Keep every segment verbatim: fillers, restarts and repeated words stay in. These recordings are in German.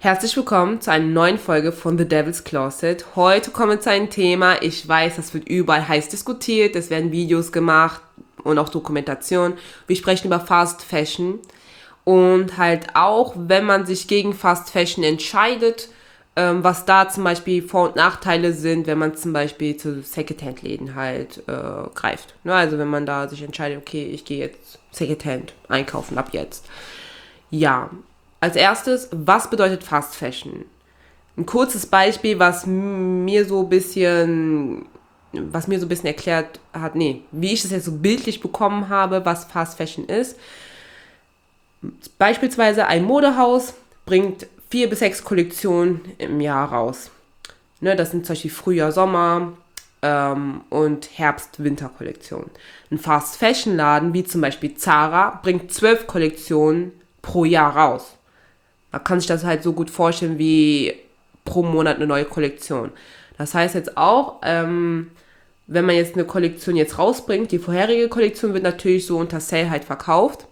Herzlich willkommen zu einer neuen Folge von The Devil's Closet. Heute kommen wir zu einem Thema, ich weiß, das wird überall heiß diskutiert, es werden Videos gemacht und auch Dokumentation. Wir sprechen über Fast Fashion und halt auch, wenn man sich gegen Fast Fashion entscheidet, ähm, was da zum Beispiel Vor- und Nachteile sind, wenn man zum Beispiel zu Secondhand-Läden halt äh, greift. Ne? Also wenn man da sich entscheidet, okay, ich gehe jetzt Secondhand einkaufen ab jetzt. Ja, als erstes, was bedeutet Fast Fashion? Ein kurzes Beispiel, was mir so ein bisschen, was mir so ein bisschen erklärt hat, nee, wie ich es jetzt so bildlich bekommen habe, was Fast Fashion ist. Beispielsweise ein Modehaus bringt vier bis sechs Kollektionen im Jahr raus. Ne, das sind zum Beispiel Frühjahr, Sommer ähm, und Herbst-Winter-Kollektionen. Ein Fast Fashion Laden, wie zum Beispiel Zara, bringt zwölf Kollektionen pro Jahr raus. Man kann sich das halt so gut vorstellen wie pro Monat eine neue Kollektion. Das heißt jetzt auch, ähm, wenn man jetzt eine Kollektion jetzt rausbringt, die vorherige Kollektion wird natürlich so unter Sale halt verkauft.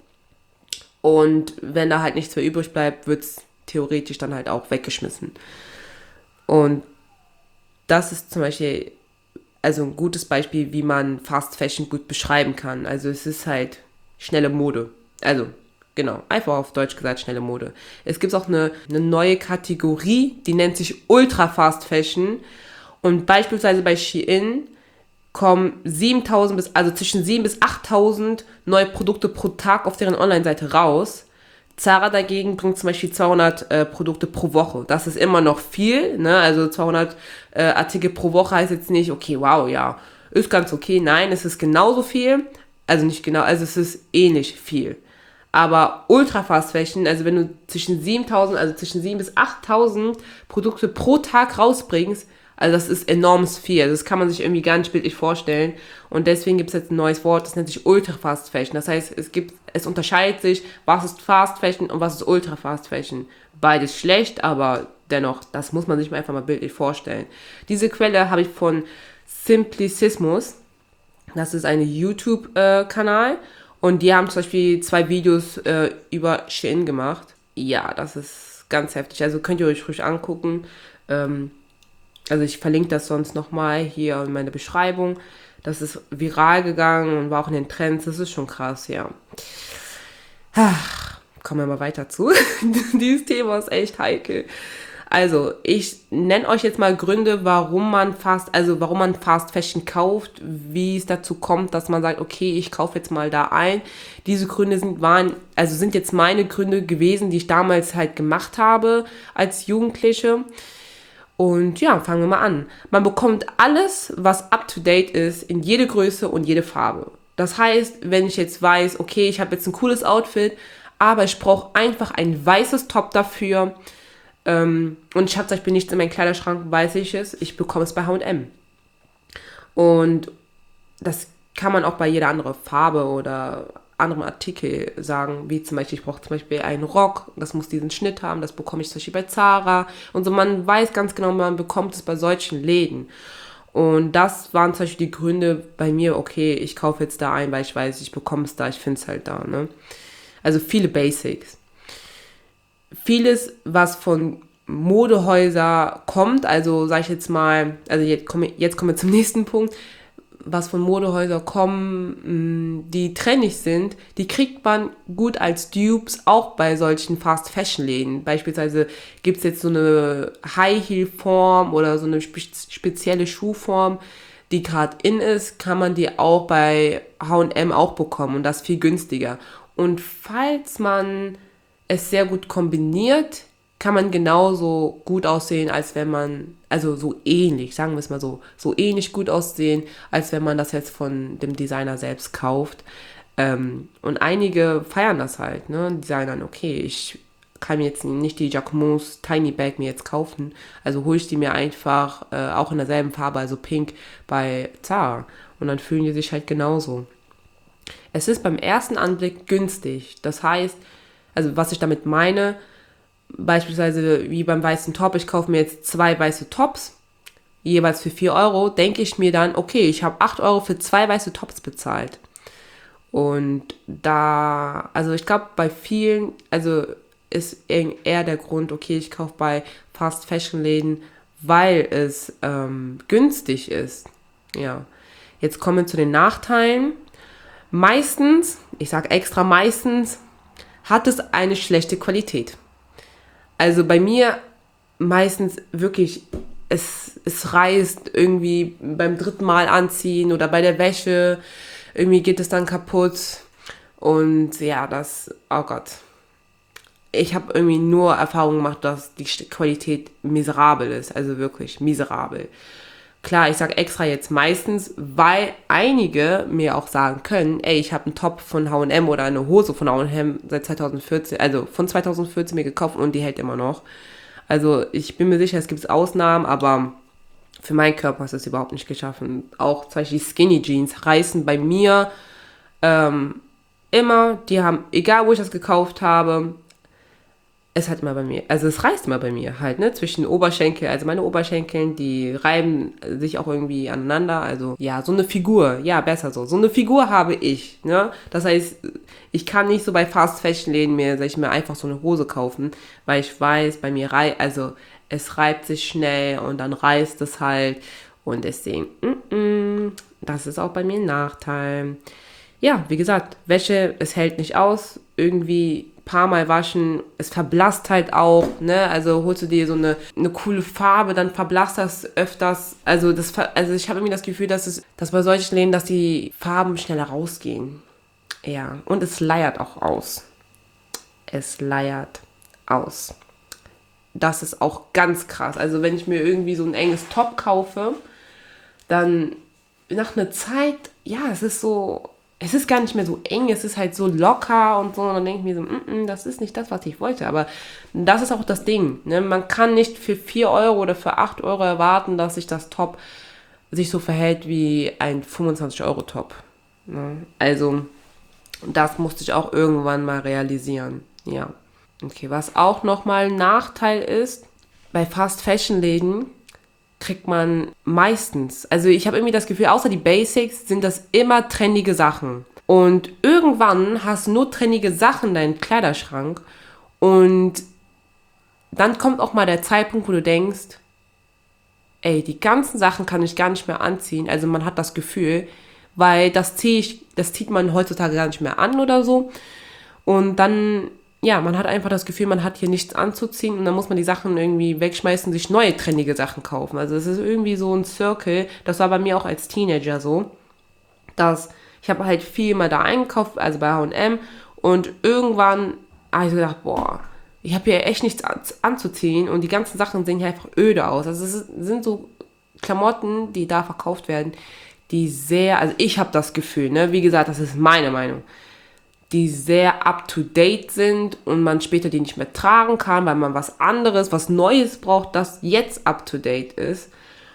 Und wenn da halt nichts mehr übrig bleibt, wird es theoretisch dann halt auch weggeschmissen. Und das ist zum Beispiel also ein gutes Beispiel, wie man Fast Fashion gut beschreiben kann. Also es ist halt schnelle Mode. Also genau, einfach auf Deutsch gesagt, schnelle Mode. Es gibt auch eine, eine neue Kategorie, die nennt sich Ultra Fast Fashion. Und beispielsweise bei Shein kommen siebentausend bis, also zwischen siebentausend bis achttausend neue Produkte pro Tag auf deren Online-Seite raus. Zara dagegen bringt zum Beispiel zweihundert äh, Produkte pro Woche. Das ist immer noch viel, ne? Also zweihundert äh, Artikel pro Woche heißt jetzt nicht, okay, wow, ja, ist ganz okay. Nein, es ist genauso viel. Also nicht genau, also es ist ähnlich viel. Aber Ultra Fast Fashion, also wenn du zwischen siebentausend, also zwischen siebentausend bis achttausend Produkte pro Tag rausbringst, also das ist enorm viel. Also das kann man sich irgendwie gar nicht bildlich vorstellen. Und deswegen gibt es jetzt ein neues Wort, das nennt sich Ultra Fast Fashion. Das heißt, es gibt, es unterscheidet sich, was ist Fast Fashion und was ist Ultra Fast Fashion. Beides schlecht, aber dennoch, das muss man sich mal einfach mal bildlich vorstellen. Diese Quelle habe ich von Simplicismus. Das ist ein YouTube-Kanal. Und die haben zum Beispiel zwei Videos äh, über Shein gemacht. Ja, das ist ganz heftig. Also könnt ihr euch ruhig angucken. Ähm, also ich verlinke das sonst nochmal hier in meiner Beschreibung. Das ist viral gegangen und war auch in den Trends. Das ist schon krass, ja. Ach, kommen wir mal weiter zu. Dieses Thema ist echt heikel. Also, ich nenne euch jetzt mal Gründe, warum man Fast, also warum man Fast Fashion kauft, wie es dazu kommt, dass man sagt, okay, ich kaufe jetzt mal da ein. Diese Gründe sind waren, also sind jetzt meine Gründe gewesen, die ich damals halt gemacht habe als Jugendliche. Und ja, fangen wir mal an. Man bekommt alles, was up to date ist, in jede Größe und jede Farbe. Das heißt, wenn ich jetzt weiß, okay, ich habe jetzt ein cooles Outfit, aber ich brauche einfach ein weißes Top dafür. Ähm, und ich habe zum Beispiel nichts in meinem Kleiderschrank, weiß ich es, ich bekomme es bei H und M. Und das kann man auch bei jeder anderen Farbe oder anderem Artikel sagen, wie zum Beispiel, ich brauche zum Beispiel einen Rock, das muss diesen Schnitt haben, das bekomme ich zum Beispiel bei Zara. Und so, man weiß ganz genau, man bekommt es bei solchen Läden. Und das waren zum Beispiel die Gründe bei mir, okay, ich kaufe jetzt da ein, weil ich weiß, ich bekomme es da, ich finde es halt da. Ne? Also viele Basics. Vieles, was von Modehäuser kommt, also sage ich jetzt mal, also jetzt kommen jetzt kommen wir zum nächsten Punkt, was von Modehäuser kommen, die trendig sind, die kriegt man gut als Dupes auch bei solchen Fast-Fashion-Läden. Beispielsweise gibt es jetzt so eine High-Heel-Form oder so eine spe- spezielle Schuhform, die gerade in ist, kann man die auch bei H und M auch bekommen und das viel günstiger. Und falls man es sehr gut kombiniert, kann man genauso gut aussehen, als wenn man, also so ähnlich, sagen wir es mal so, so ähnlich gut aussehen, als wenn man das jetzt von dem Designer selbst kauft. Ähm, und einige feiern das halt, ne? Die sagen dann, okay, ich kann mir jetzt nicht die Jacquemus Tiny Bag mir jetzt kaufen, also hole ich die mir einfach äh, auch in derselben Farbe, also pink, bei Zara. Und dann fühlen die sich halt genauso. Es ist beim ersten Anblick günstig. Das heißt, also was ich damit meine, beispielsweise wie beim weißen Top, ich kaufe mir jetzt zwei weiße Tops, jeweils für vier Euro, denke ich mir dann, okay, ich habe acht Euro für zwei weiße Tops bezahlt. Und da, also ich glaube bei vielen, also ist eher der Grund, okay, ich kaufe bei Fast-Fashion-Läden, weil es ähm, günstig ist. Ja. Jetzt kommen wir zu den Nachteilen. Meistens, ich sage extra meistens, hat es eine schlechte Qualität. Also bei mir meistens wirklich, es, es reißt irgendwie beim dritten Mal anziehen oder bei der Wäsche, irgendwie geht es dann kaputt. Und ja, das, oh Gott. Ich habe irgendwie nur Erfahrung gemacht, dass die Qualität miserabel ist, also wirklich miserabel. Klar, ich sage extra jetzt meistens, weil einige mir auch sagen können, ey, ich habe einen Top von H und M oder eine Hose von H und M seit zwanzig vierzehn, also von zwanzig vierzehn mir gekauft und die hält immer noch. Also ich bin mir sicher, es gibt Ausnahmen, aber für meinen Körper ist es überhaupt nicht geschaffen. Auch zum Beispiel Skinny Jeans reißen bei mir ähm, immer, die haben, egal wo ich das gekauft habe, es hat immer bei mir, also es reißt immer bei mir halt, ne, zwischen den Oberschenkel, also meine Oberschenkeln, die reiben sich auch irgendwie aneinander, also ja, so eine Figur, ja, besser so, so eine Figur habe ich, ne, das heißt, ich kann nicht so bei Fast-Fashion-Läden mir, sag ich mir, einfach so eine Hose kaufen, weil ich weiß, bei mir reißt, also es reibt sich schnell und dann reißt es halt und deswegen, mm, mm, das ist auch bei mir ein Nachteil. Ja, wie gesagt, Wäsche, es hält nicht aus, irgendwie paar Mal waschen, es verblasst halt auch, ne, also holst du dir so eine, eine coole Farbe, dann verblasst das öfters, also das, also ich habe irgendwie das Gefühl, dass es, dass bei solchen Läden, dass die Farben schneller rausgehen, ja, und es leiert auch aus, es leiert aus, das ist auch ganz krass, also wenn ich mir irgendwie so ein enges Top kaufe, dann nach einer Zeit, ja, es ist so, es ist gar nicht mehr so eng, es ist halt so locker und so. Und dann denke ich mir so, mm, mm, das ist nicht das, was ich wollte. Aber das ist auch das Ding. Ne? Man kann nicht für vier Euro oder für acht Euro erwarten, dass sich das Top sich so verhält wie ein fünfundzwanzig-Euro-Top. Ne? Also, das musste ich auch irgendwann mal realisieren. Ja. Okay, was auch nochmal ein Nachteil ist, bei Fast-Fashion-Läden kriegt man meistens, also ich habe irgendwie das Gefühl, außer die Basics sind das immer trendige Sachen. Und irgendwann hast du nur trendige Sachen in deinem Kleiderschrank und dann kommt auch mal der Zeitpunkt, wo du denkst, ey, die ganzen Sachen kann ich gar nicht mehr anziehen. Also man hat das Gefühl, weil das ziehe ich, das zieht man heutzutage gar nicht mehr an oder so. Und dann, ja, man hat einfach das Gefühl, man hat hier nichts anzuziehen und dann muss man die Sachen irgendwie wegschmeißen und sich neue trendige Sachen kaufen. Also es ist irgendwie so ein Circle, das war bei mir auch als Teenager so, dass ich habe halt viel mal da eingekauft, also bei H und M und irgendwann habe ich so gedacht, boah, ich habe hier echt nichts anzuziehen und die ganzen Sachen sehen hier einfach öde aus. Also es sind so Klamotten, die da verkauft werden, die sehr, also ich habe das Gefühl, ne, wie gesagt, das ist meine Meinung, die sehr up-to-date sind und man später die nicht mehr tragen kann, weil man was anderes, was Neues braucht, das jetzt up-to-date ist.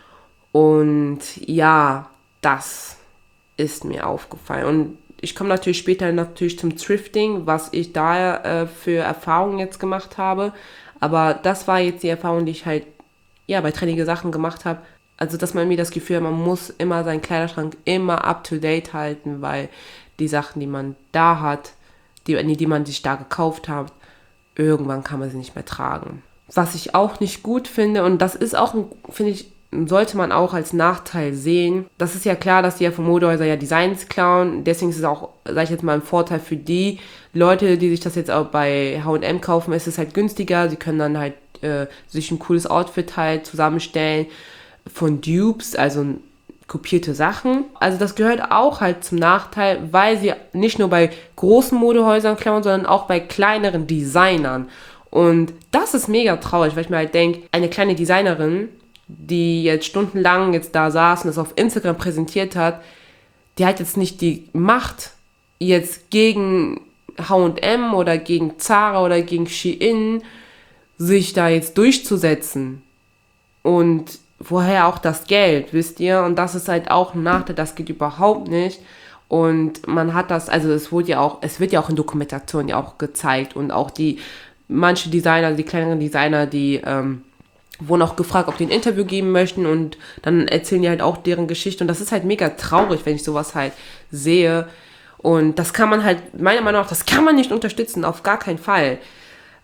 Und ja, das ist mir aufgefallen. Und ich komme natürlich später natürlich zum Thrifting, was ich da äh, für Erfahrungen jetzt gemacht habe. Aber das war jetzt die Erfahrung, die ich halt ja bei trendige Sachen gemacht habe. Also, dass man mir das Gefühl hat, man muss immer seinen Kleiderschrank immer up-to-date halten, weil die Sachen, die man da hat, die, die man sich da gekauft hat, irgendwann kann man sie nicht mehr tragen. Was ich auch nicht gut finde, und das ist auch, finde ich, sollte man auch als Nachteil sehen. Das ist ja klar, dass die ja von Modehäusern ja Designs klauen. Deswegen ist es auch, sage ich jetzt mal, ein Vorteil für die Leute, die sich das jetzt auch bei H und M kaufen. Es ist halt günstiger. Sie können dann halt äh, sich ein cooles Outfit halt zusammenstellen von Dupes, also kopierte Sachen. Also das gehört auch halt zum Nachteil, weil sie nicht nur bei großen Modehäusern klauen, sondern auch bei kleineren Designern. Und das ist mega traurig, weil ich mir halt denke, eine kleine Designerin, die jetzt stundenlang jetzt da saß und das auf Instagram präsentiert hat, die hat jetzt nicht die Macht, jetzt gegen H und M oder gegen Zara oder gegen Shein sich da jetzt durchzusetzen. Und woher auch das Geld, wisst ihr? Und das ist halt auch ein Nachteil, das geht überhaupt nicht. Und man hat das, also es wurde ja auch, es wird ja auch in Dokumentation ja auch gezeigt und auch die, manche Designer, die kleineren Designer, die ähm, wurden auch gefragt, ob die ein Interview geben möchten und dann erzählen die halt auch deren Geschichte und das ist halt mega traurig, wenn ich sowas halt sehe und das kann man halt, meiner Meinung nach, das kann man nicht unterstützen, auf gar keinen Fall.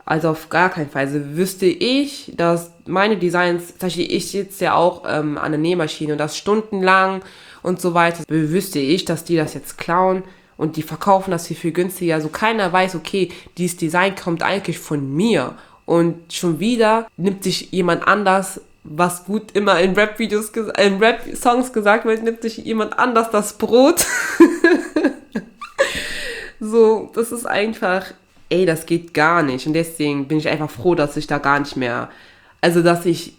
Also auf gar keinen Fall. Also wüsste ich, dass meine Designs, zum Beispiel ich sitze ja auch ähm, an der Nähmaschine und das stundenlang und so weiter, wüsste ich, dass die das jetzt klauen und die verkaufen das viel, viel günstiger. Also keiner weiß, okay, dieses Design kommt eigentlich von mir und schon wieder nimmt sich jemand anders, was gut immer in Rap-Videos, in Rap-Songs gesagt wird, nimmt sich jemand anders das Brot. So, das ist einfach, ey, das geht gar nicht. Und deswegen bin ich einfach froh, dass ich da gar nicht mehr, also dass ich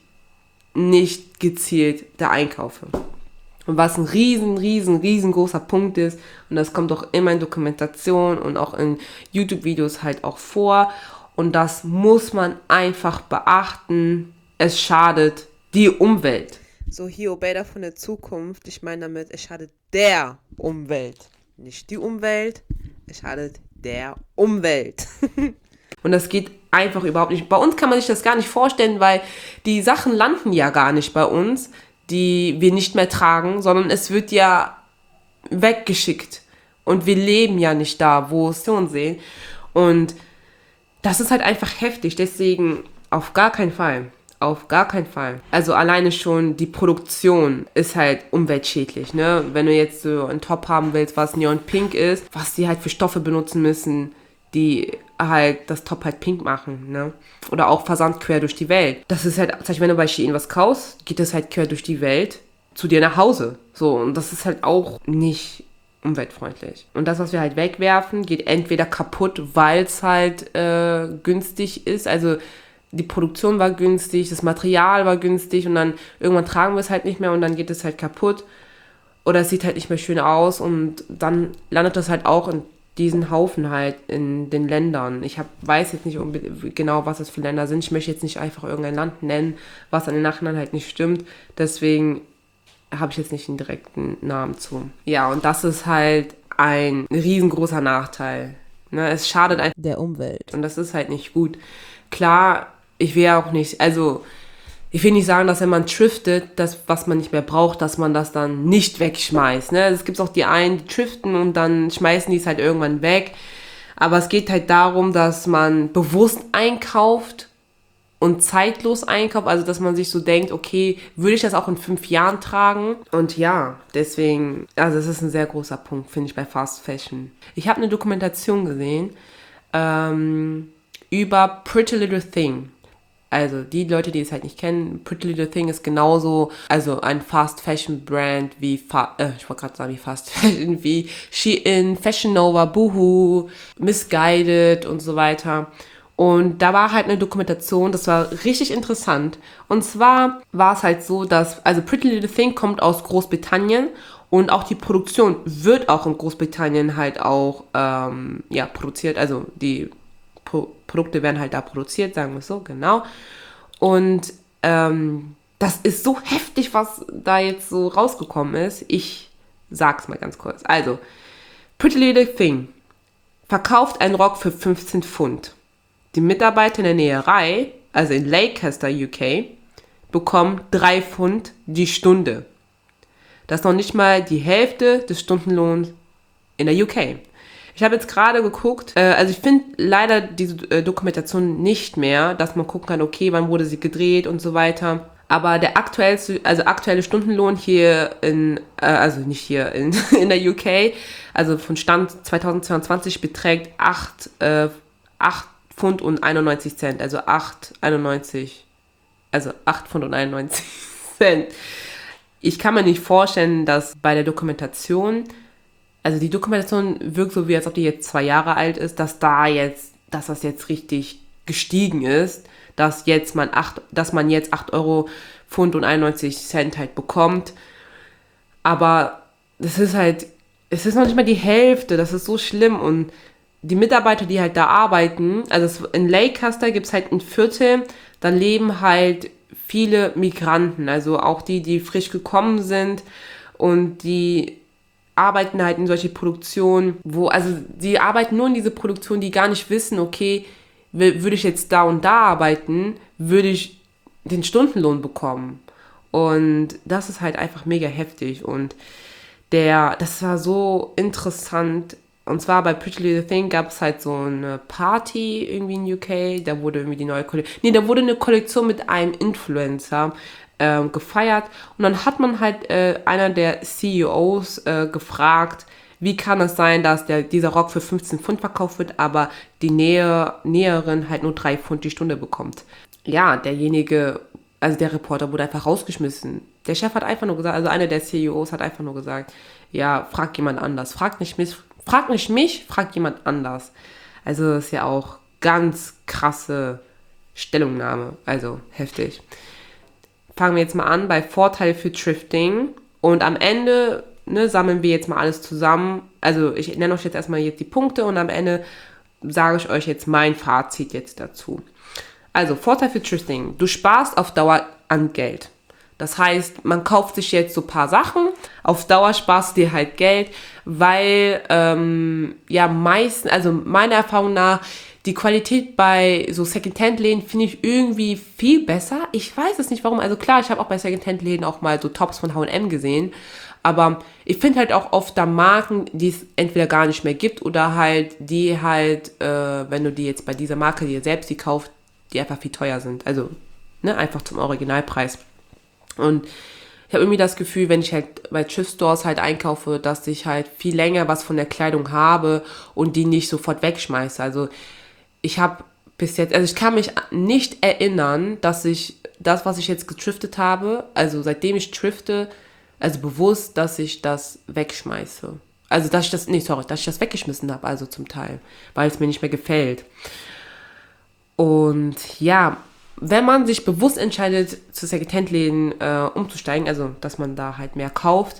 nicht gezielt da einkaufe. Und was ein riesen, riesen, riesengroßer Punkt ist, und das kommt auch immer in Dokumentation und auch in YouTube-Videos halt auch vor, und das muss man einfach beachten, es schadet die Umwelt. So, hier Obeda von der Zukunft, ich meine damit, es schadet der Umwelt. Nicht die Umwelt, es schadet der Umwelt. Und das geht einfach überhaupt nicht. Bei uns kann man sich das gar nicht vorstellen, weil die Sachen landen ja gar nicht bei uns, die wir nicht mehr tragen, sondern es wird ja weggeschickt. Und wir leben ja nicht da, wo es uns sehen. Und das ist halt einfach heftig. Deswegen auf gar keinen Fall. Auf gar keinen Fall. Also alleine schon die Produktion ist halt umweltschädlich, ne? Wenn du jetzt so einen Top haben willst, was neon pink ist, was die halt für Stoffe benutzen müssen, die halt das Top halt pink machen, ne? Oder auch Versand quer durch die Welt. Das ist halt, zum Beispiel, wenn du bei Shein was kaufst, geht das halt quer durch die Welt zu dir nach Hause. So, und das ist halt auch nicht umweltfreundlich. Und das, was wir halt wegwerfen, geht entweder kaputt, weil es halt äh, günstig ist, also die Produktion war günstig, das Material war günstig und dann irgendwann tragen wir es halt nicht mehr und dann geht es halt kaputt oder es sieht halt nicht mehr schön aus und dann landet das halt auch in diesen Haufen halt in den Ländern. Ich hab, weiß jetzt nicht genau, was das für Länder sind. Ich möchte jetzt nicht einfach irgendein Land nennen, was an den Nachhinein halt nicht stimmt. Deswegen habe ich jetzt nicht einen direkten Namen zu. Ja, und das ist halt ein riesengroßer Nachteil. Ne, es schadet einfach der Umwelt und das ist halt nicht gut. Klar, ich will ja auch nicht, also ich will nicht sagen, dass wenn man thriftet, das, was man nicht mehr braucht, dass man das dann nicht wegschmeißt. Ne? Es gibt auch die einen, die thriften und dann schmeißen die es halt irgendwann weg. Aber es geht halt darum, dass man bewusst einkauft und zeitlos einkauft. Also dass man sich so denkt, okay, würde ich das auch in fünf Jahren tragen? Und ja, deswegen, also das ist ein sehr großer Punkt, finde ich, bei Fast Fashion. Ich habe eine Dokumentation gesehen, ähm, über Pretty Little Thing. Also die Leute, die es halt nicht kennen, Pretty Little Thing ist genauso, also ein Fast Fashion Brand wie, Fa- äh, ich wollte gerade sagen wie Fast Fashion, wie Shein, Fashion Nova, Boohoo, Missguided und so weiter. Und da war halt eine Dokumentation, das war richtig interessant. Und zwar war es halt so, dass, also Pretty Little Thing kommt aus Großbritannien und auch die Produktion wird auch in Großbritannien halt auch, ähm, ja, produziert, also die Pro- Produkte werden halt da produziert, sagen wir es so, genau. Und ähm, das ist so heftig, was da jetzt so rausgekommen ist. Ich sag's mal ganz kurz. Also, Pretty Little Thing verkauft einen Rock für fünfzehn Pfund. Die Mitarbeiter in der Näherei, also in Leicester, U K, bekommen drei Pfund die Stunde. Das ist noch nicht mal die Hälfte des Stundenlohns in der U K. Ich habe jetzt gerade geguckt, äh, also ich finde leider diese äh, Dokumentation nicht mehr, dass man gucken kann, okay, wann wurde sie gedreht und so weiter. Aber der aktuellste, also aktuelle Stundenlohn hier in, äh, also nicht hier in, in der U K, also von Stand zweitausendzweiundzwanzig beträgt acht Pfund und einundneunzig Cent, also acht einundneunzig, also acht Pfund und einundneunzig Cent. Ich kann mir nicht vorstellen, dass bei der Dokumentation, also die Dokumentation wirkt so, wie als ob die jetzt zwei Jahre alt ist, dass da jetzt, dass das jetzt richtig gestiegen ist, dass jetzt man acht, dass man jetzt acht Euro Pfund und einundneunzig Cent halt bekommt. Aber das ist halt, es ist noch nicht mal die Hälfte, das ist so schlimm. Und die Mitarbeiter, die halt da arbeiten, also in Leicester gibt es halt ein Viertel, da leben halt viele Migranten, also auch die, die frisch gekommen sind und die arbeiten halt in solche Produktionen, wo, also die arbeiten nur in diese Produktion, die gar nicht wissen, okay, würde ich jetzt da und da arbeiten, würde ich den Stundenlohn bekommen. Und das ist halt einfach mega heftig. Und der, das war so interessant, Und zwar bei Pretty Little Thing gab es halt so eine Party irgendwie in U K, da wurde irgendwie die neue Kollektion, nee, da wurde eine Kollektion mit einem Influencer ähm, gefeiert und dann hat man halt äh, einer der C E Os äh, gefragt, wie kann es sein, dass der, dieser Rock für fünfzehn Pfund verkauft wird, aber die Nähe, Näherin halt nur drei Pfund die Stunde bekommt. Ja, derjenige, also der Reporter wurde einfach rausgeschmissen. Der Chef hat einfach nur gesagt, also einer der C E Os hat einfach nur gesagt, ja, frag jemand anders. Frag nicht mich, frag nicht mich, frag jemand anders. Also das ist ja auch ganz krasse Stellungnahme, also heftig. Fangen wir jetzt mal an bei Vorteil für Thrifting und am Ende ne, sammeln wir jetzt mal alles zusammen. Also ich nenne euch jetzt erstmal jetzt die Punkte und am Ende sage ich euch jetzt mein Fazit jetzt dazu. Also Vorteil für Thrifting, du sparst auf Dauer an Geld. Das heißt, man kauft sich jetzt so ein paar Sachen, auf Dauer sparst du dir halt Geld, weil ähm, ja meistens, also meiner Erfahrung nach, die Qualität bei so Secondhand-Läden finde ich irgendwie viel besser. Ich weiß es nicht warum. Also klar, ich habe auch bei Secondhand-Läden auch mal so Tops von H und M gesehen. Aber ich finde halt auch oft da Marken, die es entweder gar nicht mehr gibt oder halt die halt, äh, wenn du die jetzt bei dieser Marke dir selbst die kaufst, die einfach viel teuer sind. Also ne, einfach zum Originalpreis. Und ich habe irgendwie das Gefühl, wenn ich halt bei Thrift Stores halt einkaufe, dass ich halt viel länger was von der Kleidung habe und die nicht sofort wegschmeiße. Also ich habe bis jetzt, also ich kann mich nicht erinnern, dass ich das, was ich jetzt getriftet habe, also seitdem ich thrifte, also bewusst, dass ich das wegschmeiße. Also dass ich das, nee, sorry, dass ich das weggeschmissen habe, also zum Teil, weil es mir nicht mehr gefällt. Und ja, wenn man sich bewusst entscheidet, zu Secondhand-Läden äh, umzusteigen, also dass man da halt mehr kauft,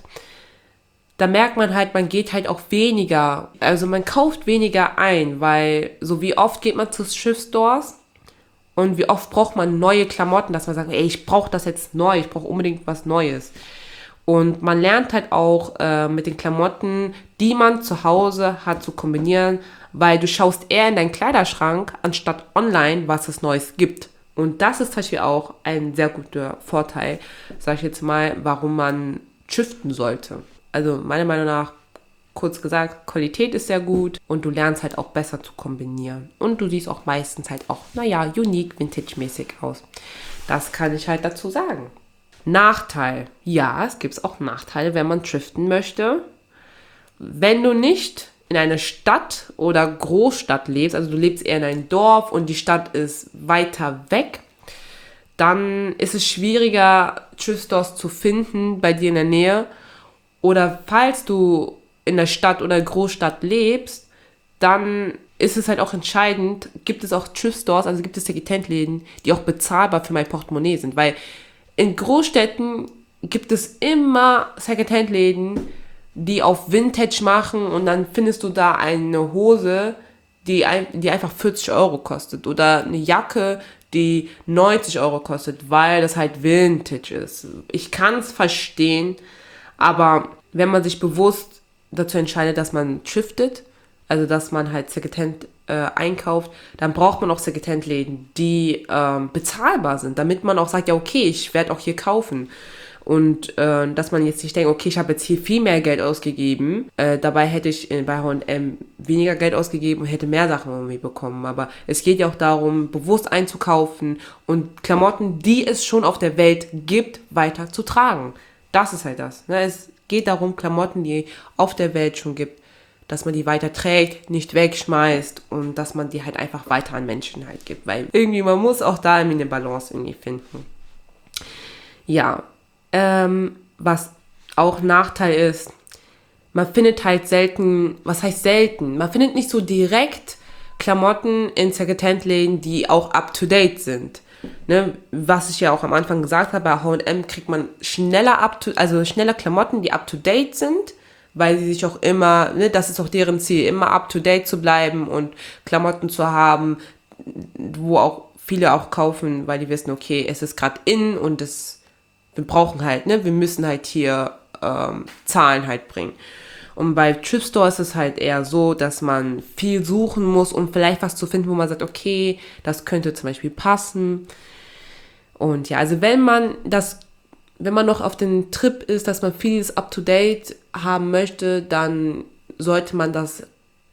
da merkt man halt, man geht halt auch weniger, also man kauft weniger ein, weil so wie oft geht man zu Thrift Stores und wie oft braucht man neue Klamotten, dass man sagt, ey, ich brauche das jetzt neu, ich brauche unbedingt was Neues. Und man lernt halt auch äh, mit den Klamotten, die man zu Hause hat, zu kombinieren, weil du schaust eher in deinen Kleiderschrank, anstatt online, was es Neues gibt. Und das ist zum Beispiel auch ein sehr guter Vorteil, sage ich jetzt mal, warum man thriften sollte. Also meiner Meinung nach, kurz gesagt, Qualität ist sehr gut und du lernst halt auch besser zu kombinieren. Und du siehst auch meistens halt auch, naja, unique, vintage-mäßig aus. Das kann ich halt dazu sagen. Nachteil. Ja, es gibt auch Nachteile, wenn man thriften möchte. Wenn du nicht in einer Stadt oder Großstadt lebst, also du lebst eher in einem Dorf und die Stadt ist weiter weg, dann ist es schwieriger, Thrift Stores zu finden bei dir in der Nähe. Oder falls du in der Stadt oder Großstadt lebst, dann ist es halt auch entscheidend, gibt es auch Thrift Stores, also gibt es Secondhand-Läden, die auch bezahlbar für mein Portemonnaie sind, weil in Großstädten gibt es immer Secondhand-Läden, die auf Vintage machen und dann findest du da eine Hose, die, die einfach vierzig Euro kostet oder eine Jacke, die neunzig Euro kostet, weil das halt Vintage ist. Ich kann es verstehen, aber wenn man sich bewusst dazu entscheidet, dass man thriftet, also dass man halt Secondhand äh, einkauft, dann braucht man auch Secondhand-Läden, die ähm, bezahlbar sind, damit man auch sagt, ja okay, ich werde auch hier kaufen. Und äh, dass man jetzt nicht denkt, okay, ich habe jetzt hier viel mehr Geld ausgegeben, äh, dabei hätte ich bei H und M weniger Geld ausgegeben und hätte mehr Sachen irgendwie bekommen. Aber es geht ja auch darum, bewusst einzukaufen und Klamotten, die es schon auf der Welt gibt, weiter zu tragen. Das ist halt das. Ne? Es geht darum, Klamotten, die auf der Welt schon gibt, dass man die weiter trägt, nicht wegschmeißt und dass man die halt einfach weiter an Menschen halt gibt. Weil irgendwie, man muss auch da irgendwie eine Balance irgendwie finden. Ja, ähm, was auch Nachteil ist, man findet halt selten, was heißt selten? Man findet nicht so direkt Klamotten in Secondhand-Läden, die auch up-to-date sind. Ne, was ich ja auch am Anfang gesagt habe, bei H und M kriegt man schneller up to, also schneller Klamotten, die up to date sind, weil sie sich auch immer, ne, das ist auch deren Ziel, immer up to date zu bleiben und Klamotten zu haben, wo auch viele auch kaufen, weil die wissen, okay, es ist gerade in und es, wir brauchen halt, ne, wir müssen halt hier ähm, Zahlen halt bringen. Und bei Thrift Store ist es halt eher so, dass man viel suchen muss, um vielleicht was zu finden, wo man sagt, okay, das könnte zum Beispiel passen. Und ja, also wenn man das, wenn man noch auf dem Trip ist, dass man vieles up-to-date haben möchte, dann sollte man das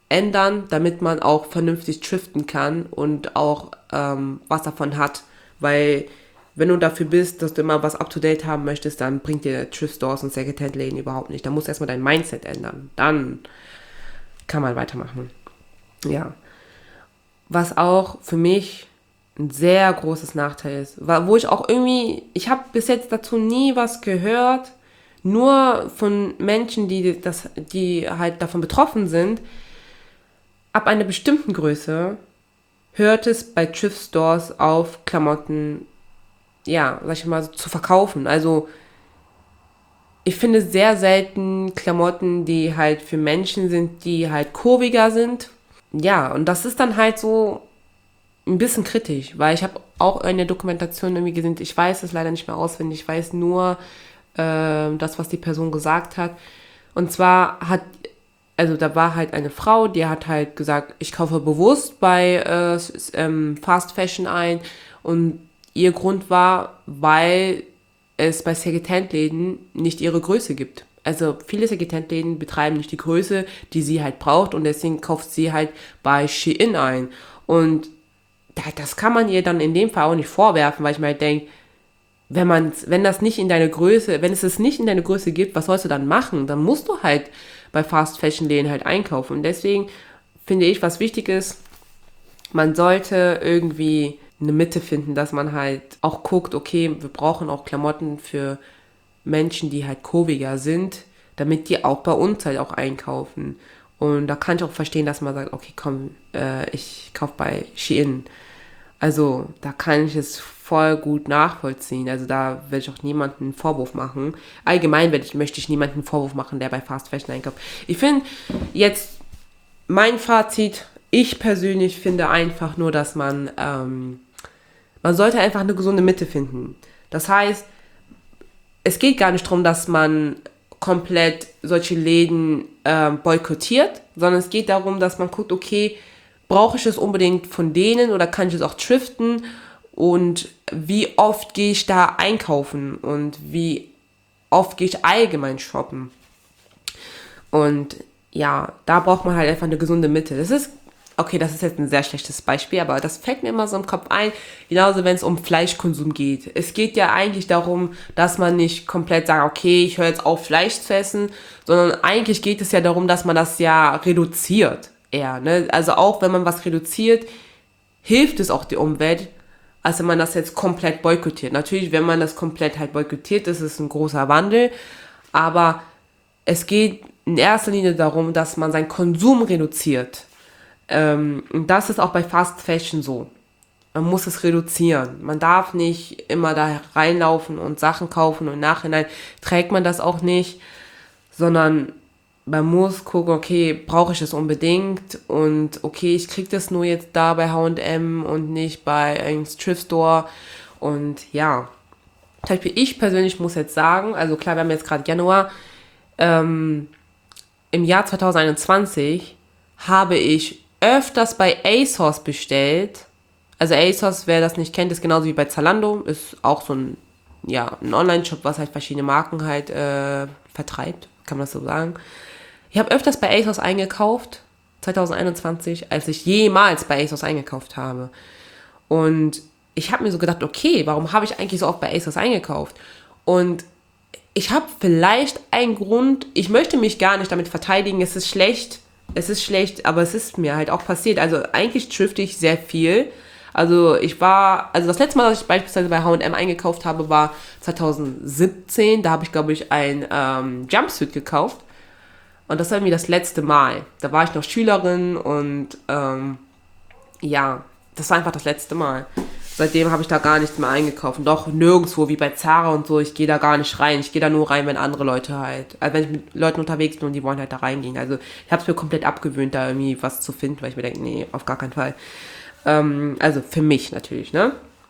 ändern, damit man auch vernünftig thriften kann und auch ähm, was davon hat. Weil wenn du dafür bist, dass du immer was up-to-date haben möchtest, dann bringt dir Thrift-Stores und Secondhand-Läden überhaupt nicht. Da musst du erstmal dein Mindset ändern. Dann kann man weitermachen. Ja. Was auch für mich ein sehr großes Nachteil ist, wo ich auch irgendwie, ich habe bis jetzt dazu nie was gehört, nur von Menschen, die das, die halt davon betroffen sind. Ab einer bestimmten Größe hört es bei Thrift Stores auf, Klamotten, ja, sag ich mal, so zu verkaufen. Also ich finde sehr selten Klamotten, die halt für Menschen sind, die halt kurviger sind. Ja, und das ist dann halt so ein bisschen kritisch, weil ich habe auch eine Dokumentation irgendwie gesehen, ich weiß es leider nicht mehr auswendig, ich weiß nur äh, das, was die Person gesagt hat. Und zwar hat, also da war halt eine Frau, die hat halt gesagt, ich kaufe bewusst bei äh, ähm, Fast Fashion ein, und ihr Grund war, weil es bei Secondhand-Läden nicht ihre Größe gibt. Also viele Secondhand-Läden betreiben nicht die Größe, die sie halt braucht, und deswegen kauft sie halt bei Shein ein. Und das kann man ihr dann in dem Fall auch nicht vorwerfen, weil ich mir halt denke, wenn man, wenn das nicht in deine Größe, wenn es es nicht in deine Größe gibt, was sollst du dann machen? Dann musst du halt bei Fast Fashion Läden halt einkaufen. Und deswegen finde ich, was wichtig ist, man sollte irgendwie eine Mitte finden, dass man halt auch guckt, okay, wir brauchen auch Klamotten für Menschen, die halt kurviger sind, damit die auch bei uns halt auch einkaufen. Und da kann ich auch verstehen, dass man sagt, okay, komm, äh, ich kaufe bei Shein. Also da kann ich es voll gut nachvollziehen. Also da werde ich auch niemanden einen Vorwurf machen. Allgemein werde ich, möchte ich niemanden einen Vorwurf machen, der bei Fast Fashion einkauft. Ich finde jetzt, mein Fazit, ich persönlich finde einfach nur, dass man, ähm, man sollte einfach eine gesunde Mitte finden. Das heißt, es geht gar nicht darum, dass man komplett solche Läden ähm, boykottiert, sondern es geht darum, dass man guckt, okay, brauche ich es unbedingt von denen oder kann ich es auch thriften, und wie oft gehe ich da einkaufen und wie oft gehe ich allgemein shoppen. Und ja, da braucht man halt einfach eine gesunde Mitte. Das ist, okay, das ist jetzt ein sehr schlechtes Beispiel, aber das fällt mir immer so im Kopf ein, genauso wenn es um Fleischkonsum geht. Es geht ja eigentlich darum, dass man nicht komplett sagt, okay, ich höre jetzt auf, Fleisch zu essen, sondern eigentlich geht es ja darum, dass man das ja reduziert. Eher, ne? Also auch wenn man was reduziert, hilft es auch der Umwelt, als wenn man das jetzt komplett boykottiert. Natürlich, wenn man das komplett halt boykottiert, ist es ein großer Wandel, aber es geht in erster Linie darum, dass man seinen Konsum reduziert. Ähm, und das ist auch bei Fast Fashion so. Man muss es reduzieren. Man darf nicht immer da reinlaufen und Sachen kaufen und im Nachhinein trägt man das auch nicht, sondern man muss gucken, okay, brauche ich es unbedingt, und okay, ich kriege das nur jetzt da bei H und M und nicht bei einem Thrift Store. Und ja, zum Beispiel ich persönlich muss jetzt sagen, also klar, wir haben jetzt gerade Januar, ähm, im Jahr zwanzig einundzwanzig habe ich öfters bei ASOS bestellt. Also ASOS, wer das nicht kennt, ist genauso wie bei Zalando, ist auch so ein, ja, ein Online-Shop, was halt verschiedene Marken halt äh, vertreibt, kann man das so sagen. Ich habe öfters bei ASOS eingekauft, zwanzig einundzwanzig, als ich jemals bei ASOS eingekauft habe. Und ich habe mir so gedacht, okay, warum habe ich eigentlich so oft bei ASOS eingekauft? Und ich habe vielleicht einen Grund, ich möchte mich gar nicht damit verteidigen, es ist schlecht, es ist schlecht, aber es ist mir halt auch passiert. Also eigentlich thrifte ich sehr viel. Also ich war, also das letzte Mal, dass ich beispielsweise bei H und M eingekauft habe, war zwanzig siebzehn. Da habe ich, glaube ich, ein ähm, Jumpsuit gekauft. Und das war irgendwie das letzte Mal. Da war ich noch Schülerin und ähm, ja, das war einfach das letzte Mal. Seitdem habe ich da gar nichts mehr eingekauft. Und doch nirgendwo, wie bei Zara und so, ich gehe da gar nicht rein. Ich gehe da nur rein, wenn andere Leute halt, also wenn ich mit Leuten unterwegs bin und die wollen halt da reingehen. Also ich habe es mir komplett abgewöhnt, da irgendwie was zu finden, weil ich mir denke, nee, auf gar keinen Fall. Ähm, also für mich natürlich, ne?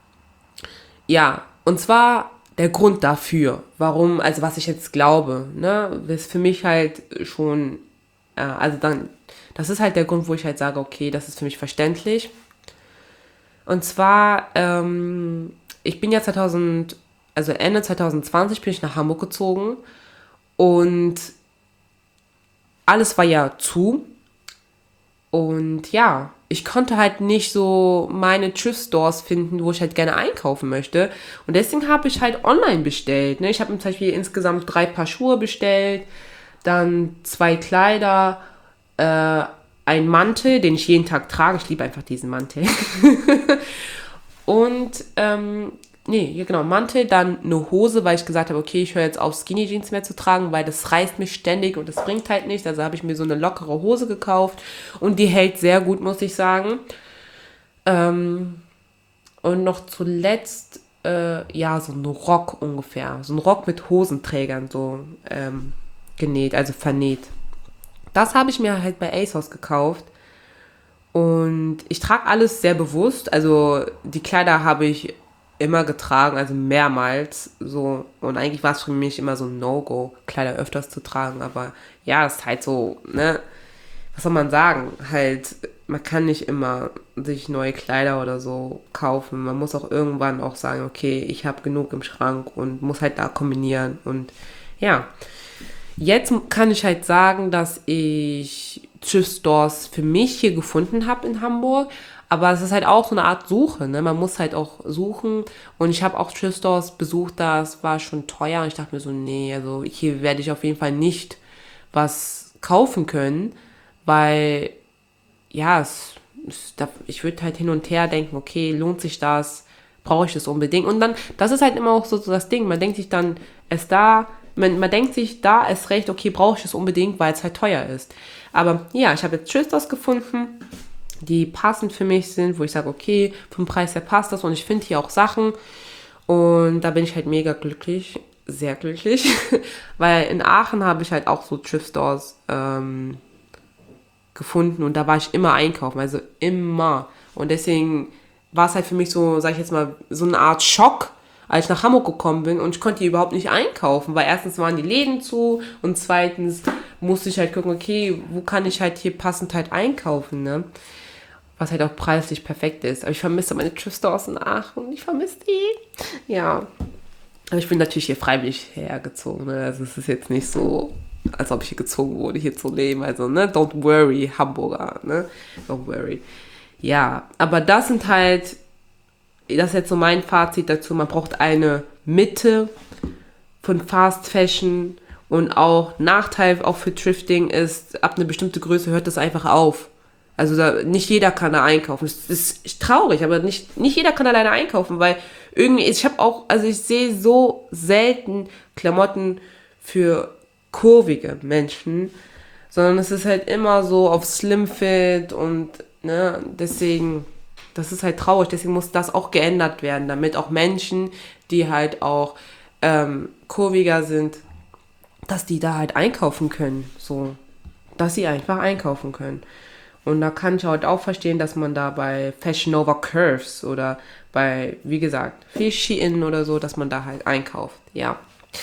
Ja, und zwar der Grund dafür, warum, also was ich jetzt glaube, ne, ist für mich halt schon, äh, also dann, das ist halt der Grund, wo ich halt sage, okay, das ist für mich verständlich. Und zwar, ähm, ich bin ja zweitausend, also Ende zwanzig zwanzig bin ich nach Hamburg gezogen und alles war ja zu. Und ja, ich konnte halt nicht so meine Thrift-Stores finden, wo ich halt gerne einkaufen möchte. Und deswegen habe ich halt online bestellt. Ne? Ich habe mir zum Beispiel insgesamt drei Paar Schuhe bestellt, dann zwei Kleider, äh, ein Mantel, den ich jeden Tag trage. Ich liebe einfach diesen Mantel. Und, ähm, nee, ja, genau, Mantel, dann eine Hose, weil ich gesagt habe, okay, ich höre jetzt auf, Skinny Jeans mehr zu tragen, weil das reißt mich ständig und das bringt halt nicht. Also habe ich mir so eine lockere Hose gekauft und die hält sehr gut, muss ich sagen. Ähm, und noch zuletzt, äh, ja, so ein Rock ungefähr. So ein Rock mit Hosenträgern so ähm, genäht, also vernäht. Das habe ich mir halt bei ASOS gekauft. Und ich trage alles sehr bewusst. Also die Kleider habe ich immer getragen, also mehrmals. So. Und eigentlich war es für mich immer so ein No-Go, Kleider öfters zu tragen. Aber ja, es ist halt so, ne? Was soll man sagen? Halt, man kann nicht immer sich neue Kleider oder so kaufen. Man muss auch irgendwann auch sagen, okay, ich habe genug im Schrank und muss halt da kombinieren. Und ja, jetzt kann ich halt sagen, dass ich Thrift-Stores für mich hier gefunden habe in Hamburg. Aber es ist halt auch so eine Art Suche, ne? Man muss halt auch suchen. Und ich habe auch Thrift-Stores besucht, das war schon teuer. Und ich dachte mir so, nee, also hier werde ich auf jeden Fall nicht was kaufen können. Weil, ja, es, es, ich würde halt hin und her denken, okay, lohnt sich das? Brauche ich das unbedingt? Und dann, das ist halt immer auch so, so das Ding. Man denkt sich dann, es da... Man, man denkt sich, da ist recht, okay, brauche ich das unbedingt, weil es halt teuer ist. Aber ja, ich habe jetzt Thrift-Stores gefunden, die passend für mich sind, wo ich sage, okay, vom Preis her passt das und ich finde hier auch Sachen. Und da bin ich halt mega glücklich, sehr glücklich, weil in Aachen habe ich halt auch so Thrift-Stores ähm, gefunden und da war ich immer einkaufen, also immer. Und deswegen war es halt für mich so, sag ich jetzt mal, so eine Art Schock, als ich nach Hamburg gekommen bin und ich konnte hier überhaupt nicht einkaufen, weil erstens waren die Läden zu und zweitens musste ich halt gucken, okay, wo kann ich halt hier passend halt einkaufen, ne? Was halt auch preislich perfekt ist. Aber ich vermisse meine Thrift-Stores in Aachen, ich vermisse die. Ja, aber ich bin natürlich hier freiwillig hergezogen, ne? Also es ist jetzt nicht so, als ob ich hier gezogen wurde, hier zu leben. Also, ne, don't worry, Hamburger, ne? Don't worry. Ja, aber das sind halt... Das ist jetzt so mein Fazit dazu. Man braucht eine Mitte von Fast Fashion und auch Nachteil auch für Thrifting ist, ab einer bestimmten Größe hört das einfach auf. Also da, nicht jeder kann da einkaufen. Das ist traurig, aber nicht, nicht jeder kann alleine einkaufen, weil irgendwie, ich habe auch, also ich sehe so selten Klamotten für kurvige Menschen, sondern es ist halt immer so auf Slim Fit und ne, deswegen... Das ist halt traurig, deswegen muss das auch geändert werden, damit auch Menschen, die halt auch ähm, kurviger sind, dass die da halt einkaufen können, so, dass sie einfach einkaufen können. Und da kann ich halt auch verstehen, dass man da bei Fashion Nova Curves oder bei, wie gesagt, Shein oder so, dass man da halt einkauft, ja.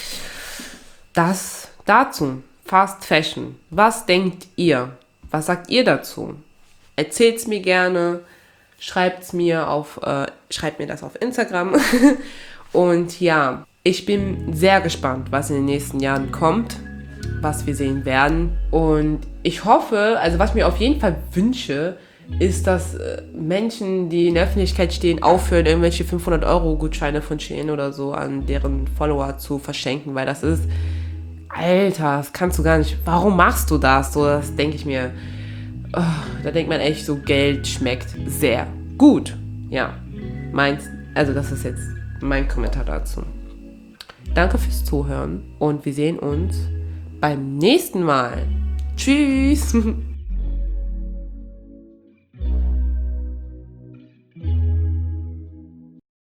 Das dazu, Fast Fashion. Was denkt ihr? Was sagt ihr dazu? Erzählt's mir gerne. Schreibt's mir auf, äh, schreibt mir das auf Instagram. Und ja, ich bin sehr gespannt, was in den nächsten Jahren kommt, was wir sehen werden. Und ich hoffe, also was ich mir auf jeden Fall wünsche, ist, dass äh, Menschen, die in der Öffentlichkeit stehen, aufhören, irgendwelche fünfhundert Euro Gutscheine von Shein oder so an deren Follower zu verschenken, weil das ist, Alter, das kannst du gar nicht, warum machst du das? So, das denke ich mir. Oh, da denkt man echt so, Geld schmeckt sehr gut. Ja, meins, also das ist jetzt mein Kommentar dazu. Danke fürs Zuhören und wir sehen uns beim nächsten Mal. Tschüss!